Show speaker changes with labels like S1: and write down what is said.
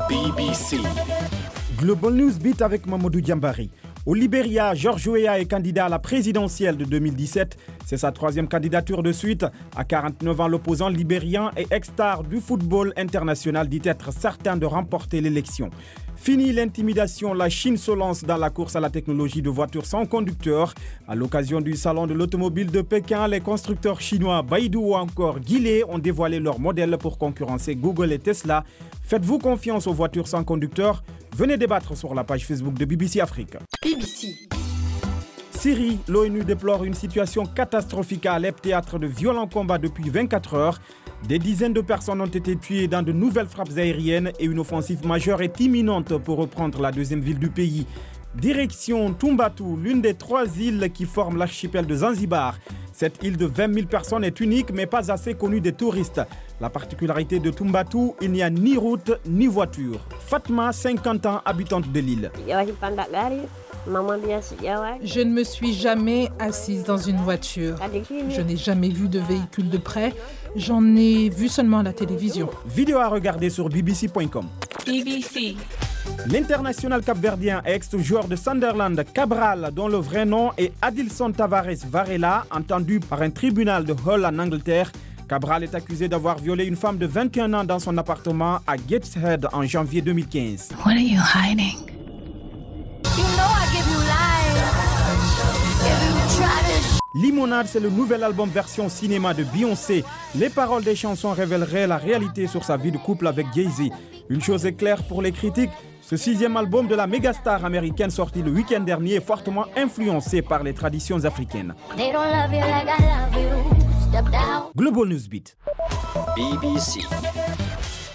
S1: BBC.
S2: Global News Beat avec Mamadou Diambari. Au Libéria, George Weah est candidat à la présidentielle de 2017. C'est sa troisième candidature de suite. À 49 ans, l'opposant libérien et ex-star du football international dit être certain de remporter l'élection. Fini l'intimidation, la Chine se lance dans la course à la technologie de voitures sans conducteur. À l'occasion du salon de l'automobile de Pékin, les constructeurs chinois Baidu ou encore Geely ont dévoilé leur modèle pour concurrencer Google et Tesla. Faites-vous confiance aux voitures sans conducteur? Venez débattre sur la page Facebook de BBC Afrique.
S3: BBC.
S2: Syrie, l'ONU déplore une situation catastrophique à Alep, théâtre de violents combats depuis 24 heures. Des dizaines de personnes ont été tuées dans de nouvelles frappes aériennes et une offensive majeure est imminente pour reprendre la deuxième ville du pays. Direction Tumbatu, l'une des 3 îles qui forment l'archipel de Zanzibar. Cette île de 20 000 personnes est unique mais pas assez connue des touristes. La particularité de Tumbatu, il n'y a ni route ni voiture. Fatma, 50 ans, habitante de l'île.
S4: Je ne me suis jamais assise dans une voiture. Je n'ai jamais vu de véhicule de près. J'en ai vu seulement à la télévision.
S2: Vidéo à regarder sur bbc.com.
S3: BBC.
S2: L'international capverdien et ex-joueur de Sunderland, Cabral, dont le vrai nom est Adilson Tavares Varela, entendu par un tribunal de Hull en Angleterre. Cabral est accusé d'avoir violé une femme de 21 ans dans son appartement à Gateshead en janvier 2015.
S5: What are you hiding?
S2: Limonade, c'est le nouvel album version cinéma de Beyoncé. Les paroles des chansons révéleraient la réalité sur sa vie de couple avec Jay-Z. Une chose est claire pour les critiques, ce 6e album de la mégastar américaine sorti le week-end dernier est fortement influencé par les traditions africaines. Global Newsbeat.
S1: BBC.